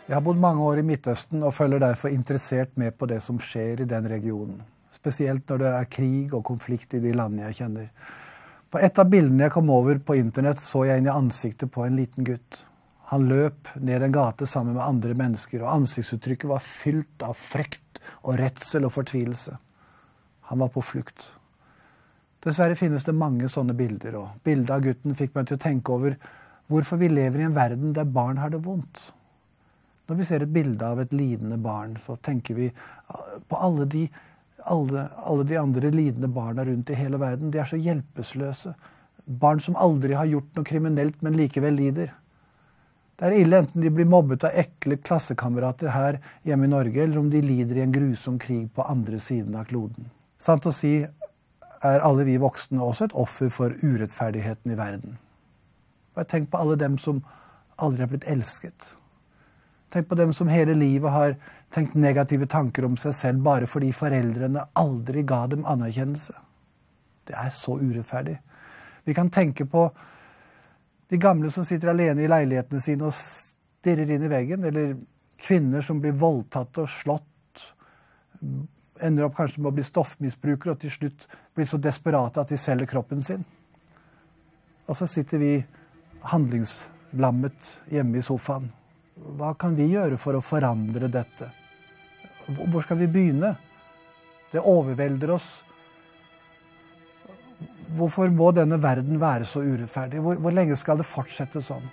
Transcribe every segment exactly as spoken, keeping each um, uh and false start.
Jeg har bodd mange år i Midtøsten og følger derfor interessert med på det som skjer i den regionen. Spesielt når det er krig og konflikt i de landene jeg kjenner. På et av bildene jeg kom over på internett så jeg inn i ansiktet på en liten gutt. Han løp ned en gate sammen med andre mennesker, og ansiktsuttrykket var fylt av frykt og redsel og fortvilelse. Han var på flukt. Dessverre finnes det mange sånne bilder, og bildet av gutten fikk meg til å tenke over hvorfor vi lever i en verden der barn har det vondt. Når vi ser et bilde av et lidende barn, så tenker vi på alle de, alle, alle de andre lidende barna rundt i hele verden. De er så hjelpeløse. Barn som aldri har gjort noe kriminelt, men likevel lider. Det er ille enten de blir mobbet av ekle klassekamerater her hjemme i Norge, eller om de lider i en grusom krig på andre siden av kloden. Sant å si er alle vi voksne også et offer for urettferdigheten i verden. Bare tenk på alle dem som aldri har blitt elsket. Tenk på dem som hele livet har tenkt negative tanker om seg selv bare fordi foreldrene aldri ga dem anerkjennelse. Det er så urettferdig. Vi kan tenke på de gamle som sitter alene i leilighetene sine og stirrer inn i veggen, eller kvinner som blir voldtatt og slått, ender opp kanskje med å bli stoffmisbrukere og til slutt blir så desperate at de selger kroppen sin. Og så sitter vi handlingslammet hjemme i sofaen. Hva kan vi gjøre for å forandre dette? Hvor skal vi begynne? Det overvelder oss. Hvorfor må denne verden være så urettferdig? Hvor, hvor lenge skal det fortsette sånn?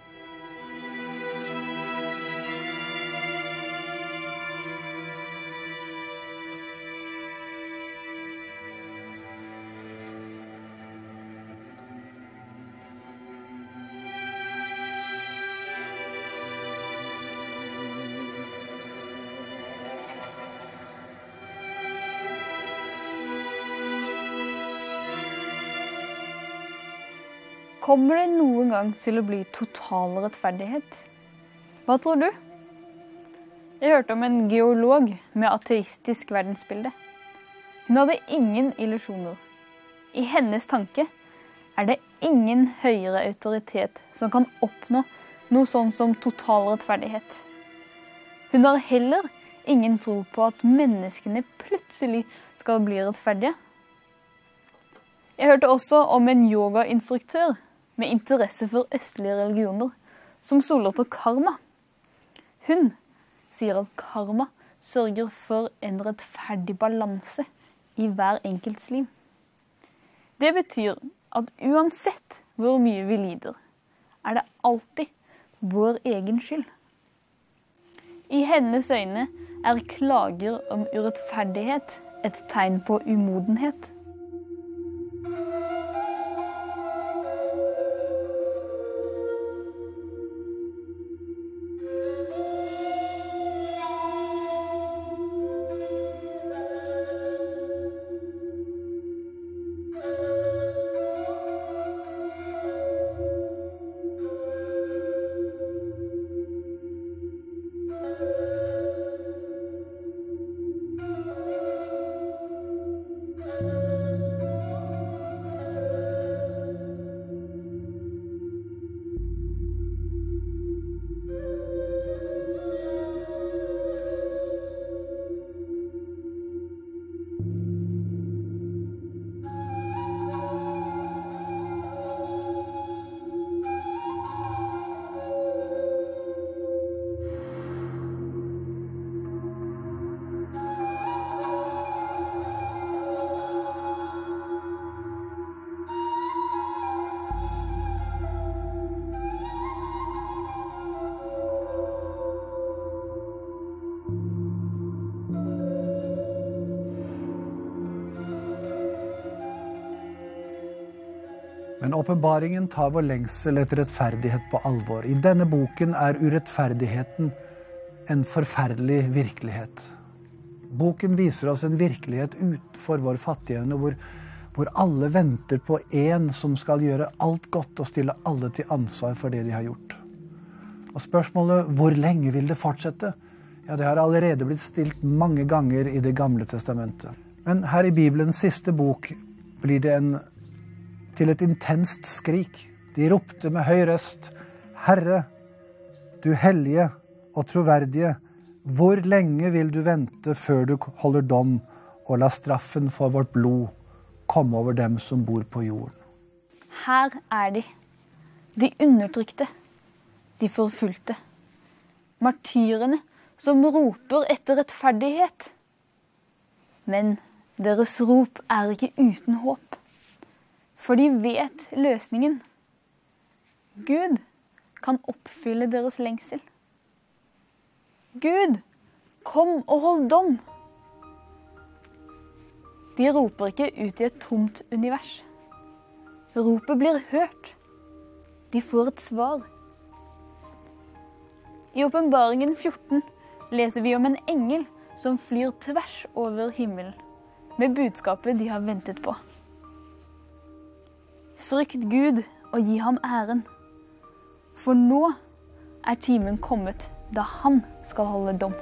Kommer det noen gang til å bli total rettferdighet? Hva tror du? Jeg hørte om en geolog med ateistisk verdensbilde. Hun hadde ingen illusjoner. I hennes tanke er det ingen høyere autoritet som kan oppnå noe sånn som total rettferdighet. Hun har heller ingen tro på at menneskene plutselig skal bli rettferdige. Jeg hørte også om en yogainstruktør med interesse for østlige religioner, som stoler på karma. Hun sier at karma sørger for en rettferdig balanse i hver enkelts liv. Det betyr at uansett hvor mye vi lider, er det alltid vår egen skyld. I hennes øyne er klager om urettferdighet et tegn på umodenhet. Men åpenbaringen tar vår lengsel etter rettferdighet på alvor. I denne boken er urettferdigheten en forferdelig virkelighet. Boken viser oss en virkelighet utenfor vår fattigevne, hvor, hvor alle venter på en som skal gjøre alt godt og stille alle til ansvar for det de har gjort. Og spørsmålet, hvor lenge vil det fortsette? Ja, det har allerede blitt stilt mange ganger i det gamle testamentet. Men her i Bibelens siste bok blir det en til et intenst skrik. De ropte med høy røst, Herre, du hellige, og troverdige, hvor lenge vil du vente før du holder dom og la straffen for vårt blod komme over dem som bor på jorden? Her er de, de undertrykte, de forfulgte, martyrene som roper etter rettferdighet. Men deres rop er ikke uten håp, for de vet løsningen. Gud kan oppfylle deres lengsel. Gud, kom og hold dom! De roper ikke ut i et tomt univers. Ropet blir hørt. De får et svar. I Åpenbaringen fjorten leser vi om en engel som flyr tvers over himmelen, med budskapet de har ventet på. Frykt Gud og gi ham æren, for nå er timen kommet da han skal holde dom.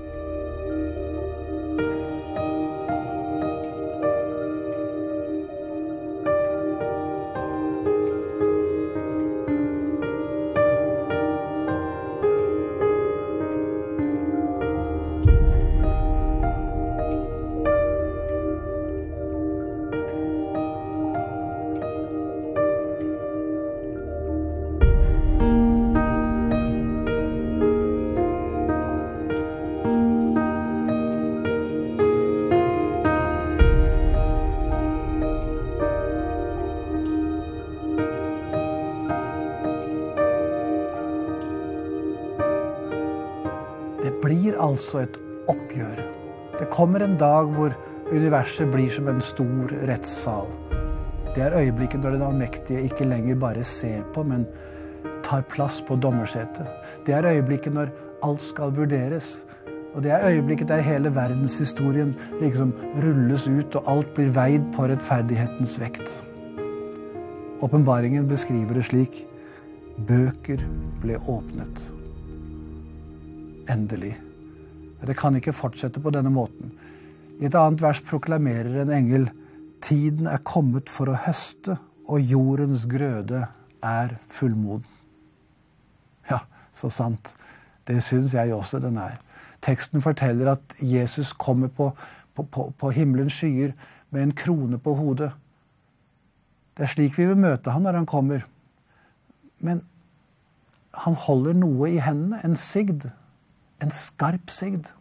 Det blir altså et oppgjør. Det kommer en dag hvor universet blir som en stor rettssal. Det er øyeblikket når den allmektige ikke lenger bare ser på, men tar plass på dommersetet. Det er øyeblikket når alt skal vurderes. Og det er øyeblikket der hele verdenshistorien liksom rulles ut, og alt blir veid på rettferdighetens vekt. Åpenbaringen beskriver det slik: bøker ble åpnet. Endelig. Det kan ikke fortsette på denne måten. I et annet vers proklamerer en engel: tiden er kommet for å høste, og jordens grøde er fullmoden. Ja, så sant. Det synes jeg også den er. Teksten forteller at Jesus kommer på, på, på, på himmelens skyer med en krone på hodet. Det er slik vi vil møte han når han kommer. Men han holder noe i hendene, en sigd. En skarp sigd.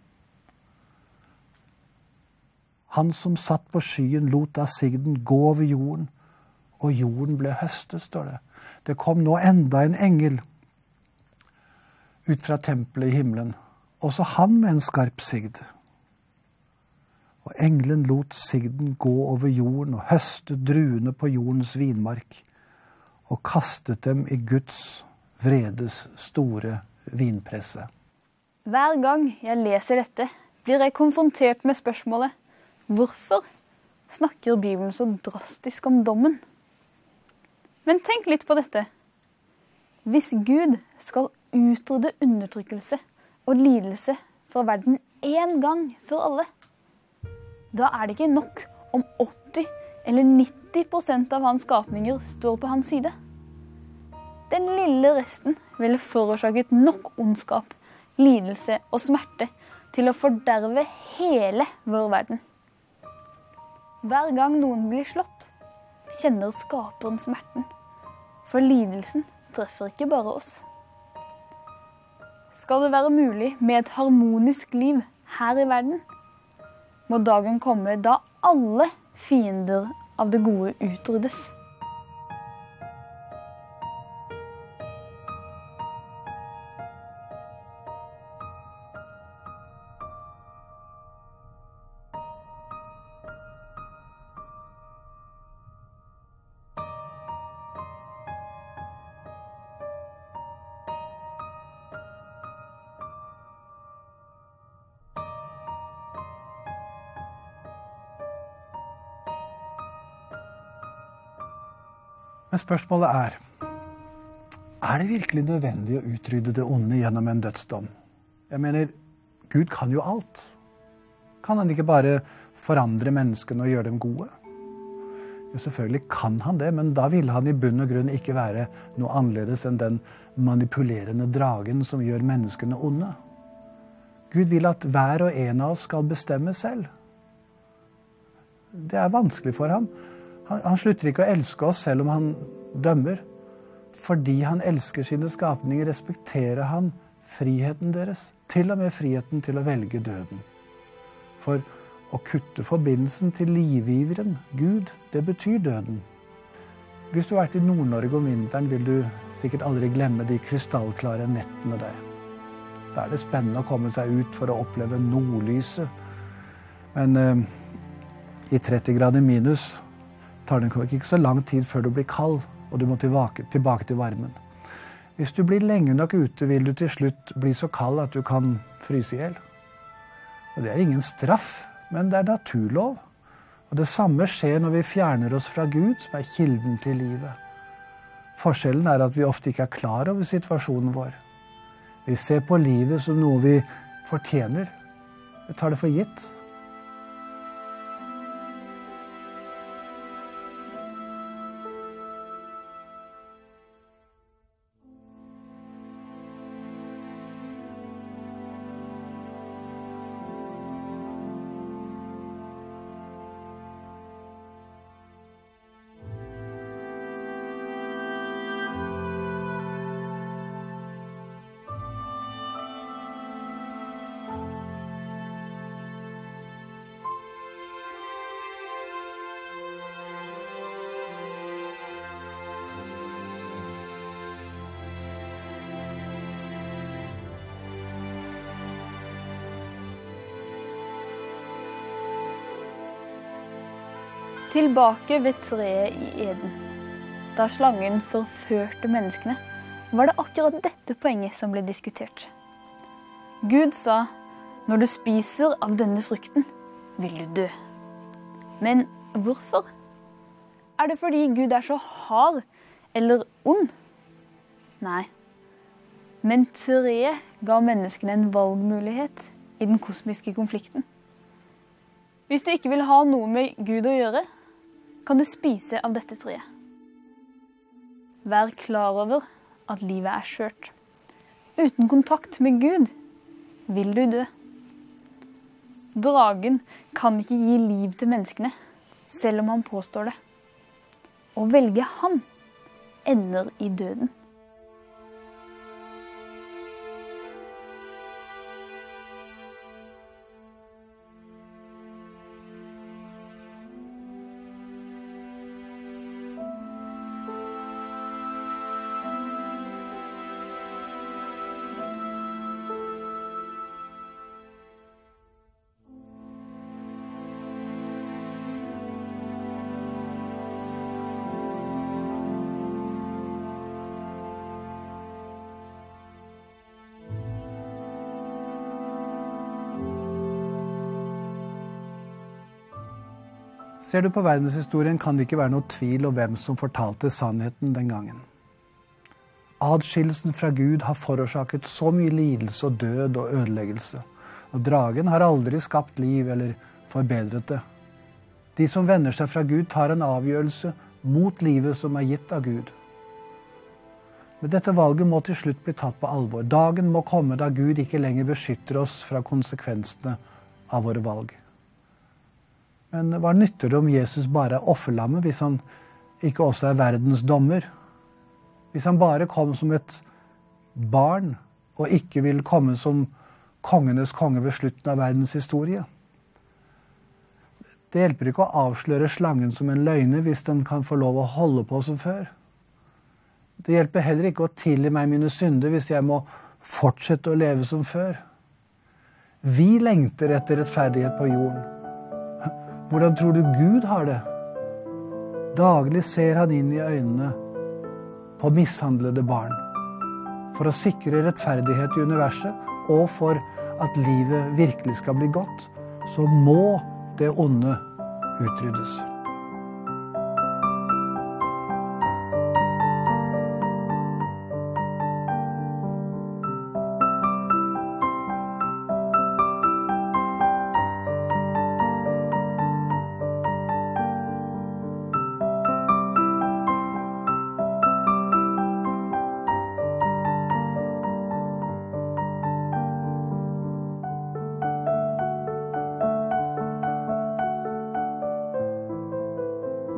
Han som satt på skyen lot da sigden gå over jorden, og jorden ble høstet, står det. Det kom nå enda en engel ut fra tempelet i himmelen, også han med en skarp sigd. Og engelen lot sigden gå over jorden og høste druene på jordens vinmark, og kastet dem i Guds vredes store vinpresse. Hver gang jeg leser dette, blir jeg konfrontert med spørsmålet: hvorfor snakker Bibelen så drastisk om dommen? Men tenk litt på dette. Hvis Gud skal utrydde undertrykkelse og lidelse fra verden en gang for alle, da er det ikke nok om åtti eller nitti prosent av hans skapninger står på hans side. Den lille resten ville forårsaket nok ondskap, lidelse og smerte til å forderve hele vår verden. Hver gang noen blir slått, kjenner skaperen smerten, for lidelsen treffer ikke bare oss. Skal det være mulig med et harmonisk liv her i verden, må dagen komme da alle fiender av det gode utryddes. Men spørsmålet er, er det virkelig nødvendig å utrydde det onde gjennom en dødsdom? Jeg mener, Gud kan jo alt. Kan han ikke bare forandre menneskene og gjøre dem gode? Jo, selvfølgelig kan han det, men da ville han i bunn og grunn ikke være noe annerledes enn den manipulerende dragen som gjør menneskene onde. Gud vil at hver og en av oss skal bestemme selv. Det er vanskelig for ham. Han, han slutter ikke å elske oss selv om han dømmer. Fordi han elsker sine skapninger, respekterer han friheten deres. Til og med friheten til å velge døden. For å kutte forbindelsen til livgiveren, Gud, det betyr døden. Hvis du har vært i Nord-Norge om vinteren, vil du sikkert aldri glemme de krystallklare nettene der. Da er det spennende å komme seg ut for å oppleve nordlyset. Men eh, i tretti grader minus tar det ikke så lang tid før du blir kald, og du må tilbake, tilbake til varmen. Hvis du blir lenge nok ute, vil du til slutt bli så kald at du kan fryse ihjel. Og det er ingen straff, men det er naturlov. Og det samme skjer når vi fjerner oss fra Gud, som er kilden til livet. Forskjellen er at vi ofte ikke er klar over situasjonen vår. Vi ser på livet som noe vi fortjener. Vi tar det for gitt. Tilbake ved treet i Eden. Da slangen forførte menneskene, var det akkurat dette poenget som ble diskutert. Gud sa, når du spiser av denne frukten, vil du dø. Men hvorfor? Er det fordi Gud er så hard eller ond? Nei. Men treet ga menneskene en valgmulighet i den kosmiske konflikten. Hvis du ikke vil ha noe med Gud å gjøre, kan du spise av dette treet. Vær klar over at livet er skjørt. Uten kontakt med Gud vil du dø. Dragen kan ikke gi liv til menneskene, selv om han påstår det. Å velge ham ender i døden. Ser du på verdenshistorien, kan det ikke være noe tvil om hvem som fortalte sannheten den gangen. Adskillelsen fra Gud har forårsaket så mye lidelse og død og ødeleggelse. Og dragen har aldri skapt liv eller forbedret det. De som vender seg fra Gud tar en avgjørelse mot livet som er gitt av Gud. Men dette valget må til slutt bli tatt på alvor. Dagen må komme da Gud ikke lenger beskytter oss fra konsekvensene av våre valg. Men hva nytter det om Jesus bare er offerlammet hvis han ikke også er verdens dommer? Hvis han bare kom som et barn og ikke vil komme som kongenes konge ved slutten av verdens historie? Det hjelper ikke å avsløre slangen som en løgner hvis den kan få lov å holde på som før. Det hjelper heller ikke å tilgi meg mine synder hvis jeg må fortsette å leve som før. Vi lengter etter rettferdighet på jorden. Hvordan tror du Gud har det? Daglig ser han inn i øynene på mishandlede barn. For å sikre rettferdighet i universet og for at livet virkelig skal bli godt, så må det onde utryddes.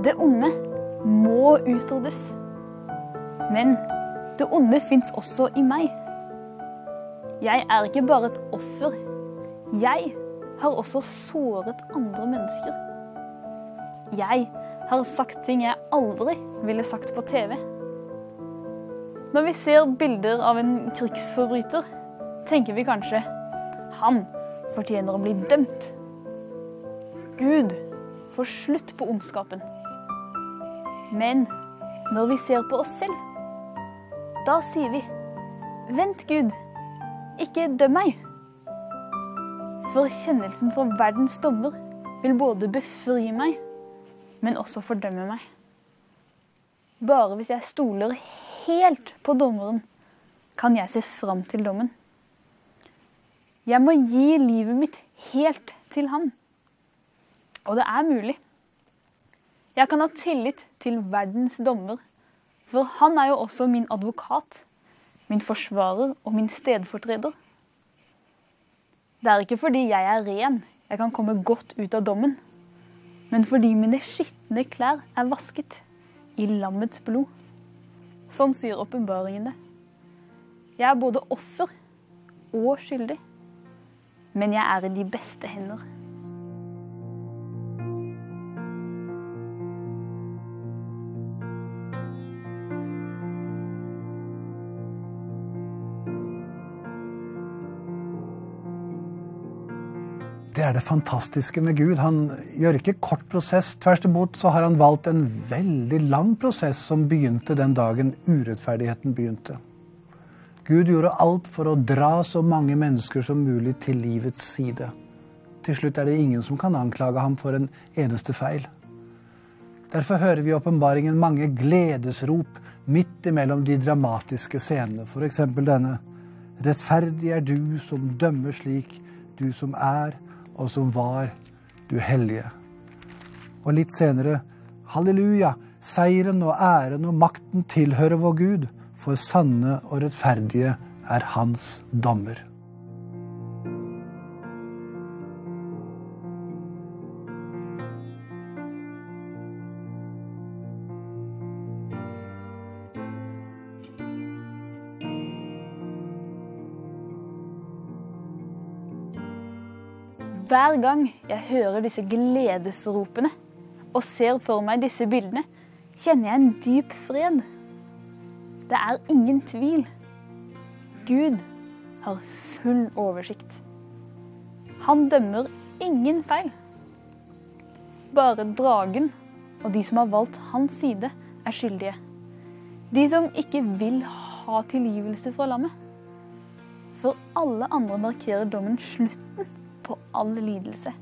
Det onde må utryddes. Men det onde finnes også i meg. Jeg er ikke bare et offer. Jeg har også såret andre mennesker. Jeg har sagt ting jeg aldri ville sagt på T V. Når vi ser bilder av en krigsforbryter, tenker vi kanskje, han fortjener å bli dømt. Gud får slutt på ondskapen. Men når vi ser på oss selv, da sier vi, vent Gud, ikke døm meg. For kjennelsen fra verdens dommer vil både befri meg, men også fordømme meg. Bare hvis jeg stoler helt på dommeren, kan jeg se fram til dommen. Jeg må gi livet mitt helt til han. Og det er mulig. Jeg kan ha tillit til verdens dommer, for han er jo også min advokat, min forsvarer og min stedfortreder. Det er ikke fordi jeg er ren, jeg kan komme godt ut av dommen, men fordi mine skittende klær er vasket i lammets blod. Sånn sier åpenbaringen det. Jeg er både offer og skyldig, men jeg er i de beste hender. Det er det fantastiske med Gud. Han gjør ikke kort prosess. Tvert imot så har han valgt en veldig lang prosess som begynte den dagen urettferdigheten begynte. Gud gjorde alt for å dra så mange mennesker som mulig til livets side. Til slutt er det ingen som kan anklage ham for en eneste feil. Derfor hører vi i åpenbaringen mange gledesrop midt imellom de dramatiske scenene. For eksempel denne: rettferdig er du som dømmer slik, du som er og som var, du hellige. Og litt senere: halleluja, seieren og æren og makten tilhører vår Gud, for sanne og rettferdige er hans dommer. Hver gang jeg hører disse gledesropene og ser for meg disse bildene, kjenner jeg en dyp fred. Det er ingen tvil. Gud har full oversikt. Han dømmer ingen feil. Bare dragen og de som har valgt hans side er skyldige. De som ikke vil ha tilgivelse fra lammet. For alle andre markerer dommen slutten på all lidelse.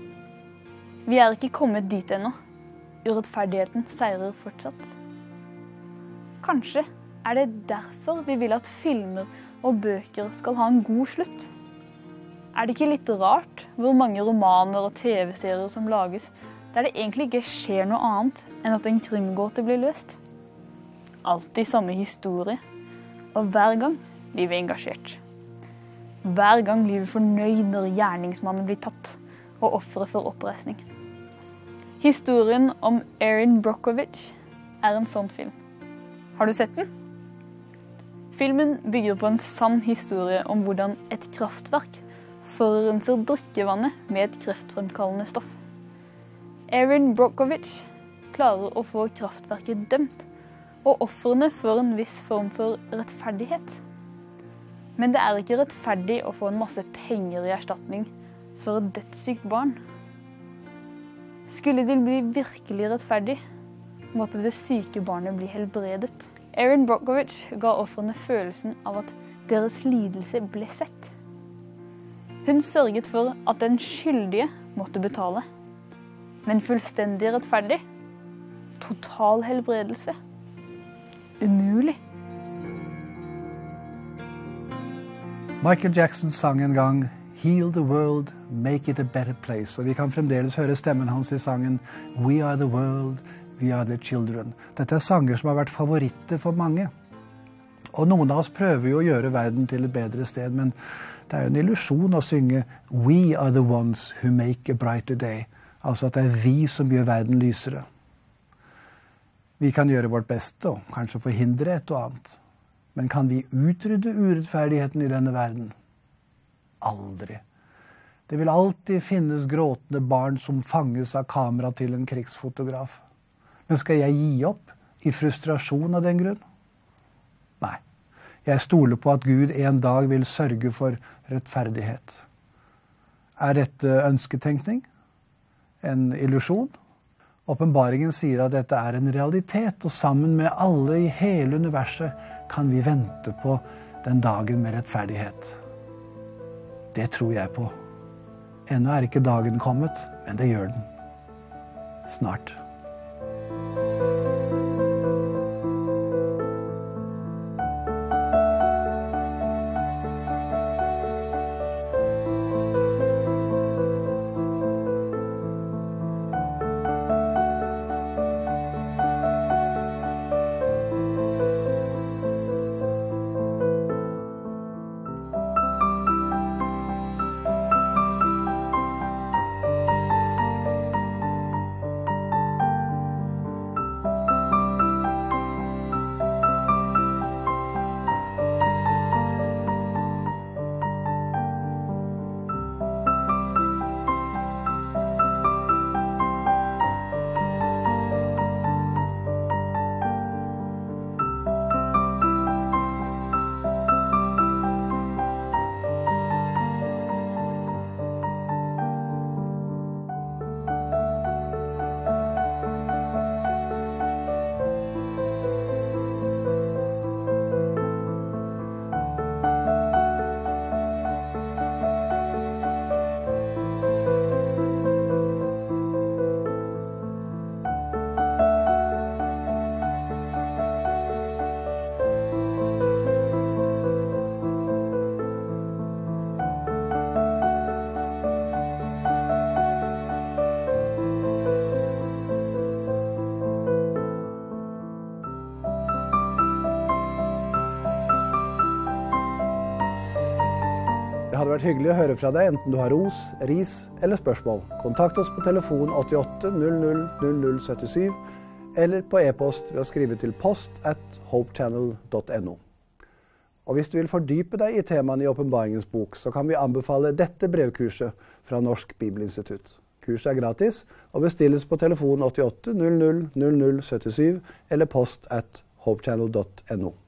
Vi er ikke kommet dit ennå. Urettferdigheten seirer fortsatt. Kanskje er det derfor vi vil at filmer og bøker skal ha en god slutt. Er det ikke litt rart hvor mange romaner og T V-serier som lages der det egentlig ikke skjer noe annet enn at en krimgåte blir løst? Alltid samme historie, og hver gang blir vi engasjert. Hver gang blir vi fornøyd når gjerningsmannen blir tatt, og offeret for oppreisning. Historien om Erin Brockovich er en sånn film. Har du sett den? Filmen bygger på en sann historie om hvordan et kraftverk forurenser drikkevannet med et kreftfremkallende stoff. Erin Brockovich klarer å få kraftverket dømt, og ofrene får en viss form for rettferdighet. Men det er ikke rettferdig å få en masse penger i erstatning for et dødssykt barn. Skulle det bli virkelig rettferdig, måtte det syke barnet bli helbredet. Erin Brockovich ga ofrene følelsen av at deres lidelse ble sett. Hun sørget for at den skyldige måtte betale. Men fullstendig rettferdig? Total helbredelse? Umulig. Michael Jackson sang en gang «Heal the world, make it a better place», og vi kan fremdeles høre stemmen hans i sangen «We are the world, we are the children». Dette er sanger som har vært favoritter for mange. Og noen av oss prøver jo å gjøre verden til et bedre sted, men det er jo en illusjon å synge «We are the ones who make a brighter day», altså at det er vi som gjør verden lysere. Vi kan gjøre vårt beste og kanskje forhindre et og annet. Men kan vi utrydde urettferdigheten i denne verden? Aldri. Det vil alltid finnes gråtende barn som fanges av kamera til en krigsfotograf. Men skal jeg gi opp i frustrasjon av den grunn? Nei. Jeg stoler på at Gud en dag vil sørge for rettferdighet. Er dette ønsketenkning? En illusjon? Åpenbaringen sier at dette er en realitet, og sammen med alle i hele universet kan vi vente på den dagen med rettferdighet. Det tror jeg på. Ennå er ikke dagen kommet, men det gjør den. Snart. Det hadde vært hyggelig å høre fra deg, enten du har ros, ris eller spørsmål. Kontakt oss på telefon åttiåtte null null null null syttisju, eller på e-post ved å skrive til post at hopechannel punktum no. Og hvis du vil fordype deg i temaene i Åpenbaringens bok, så kan vi anbefale dette brevkurset fra Norsk Bibelinstitutt. Kurset er gratis og bestilles på telefon åttiåtte null null null null syttisju eller post at hopechannel punktum no.